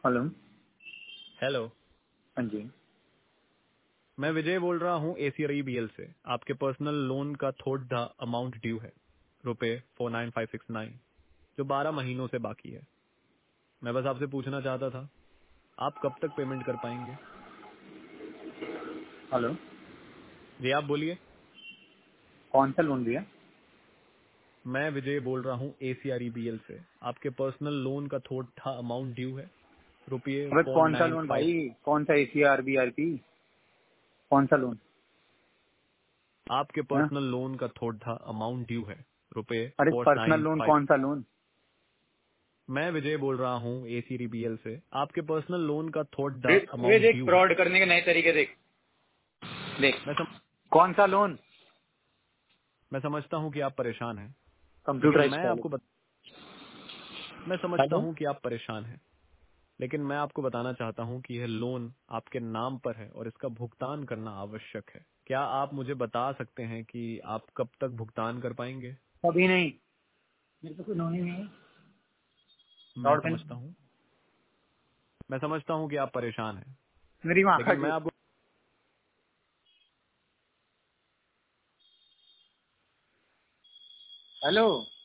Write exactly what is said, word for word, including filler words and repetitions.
Hello. Hello. हाँ जी। मैं विजय बोल रहा हूँ एसीआरईबीएल से। आपके पर्सनल लोन का थोड़ा सा अमाउंट ड्यू है, रुपए four nine five six nine, जो बारह महीनों से बाकी है। मैं बस आपसे पूछना चाहता था, आप कब तक पेमेंट कर पाएंगे? हेलो। जी आप बोलिए। कौन सा लोन दिया? मैं विजय बोल रहा हूँ एसीआरईबीएल से। आपके पर्सनल लोन का थोड़ा सा अमाउंट ड्यू है, रुपये अबे फोर कौन सा नाइन लोन फाइव। भाई? कौन सा एसीआर बीआरपी? कौन सा लोन? आपके हाँ? पर्सनल लोन का थोड़ा सा अमाउंट ड्यू है, रुपये अरे four personal nine loan five. कौन सा लोन? मैं विजय बोल रहा हूँ एसीआरईबीएल से। आपके पर्सनल लोन का थोड़ा सा देख वे अमाउंट देख ड्यू है। फ्रॉड करने के नए तरीके देख। देख मैं सम, कौन सा लोन? मैं समझता हूँ कि आप परेशान हैं, लेकिन कंप्यूटराइज मैं कॉल। आपको बत, मैं समझता हेलो। हूँ कि आप परेशान हैं, लेकिन मैं आपको बताना चाहता हूँ कि यह लोन आपके नाम पर है और इसका भुगतान करना आवश्यक है। क्या आप मुझे बता सकते हैं कि आप कब तक भुगतान कर पाएंगे? अभी नहीं, मेरे को कोई लोन ही नहीं है। मैं फ्रॉड समझता करने हूँ मैं समझता हूँ कि आप परेशान हैं, मेरी माँ लेकिन खा मैं गई। आपको हेलो।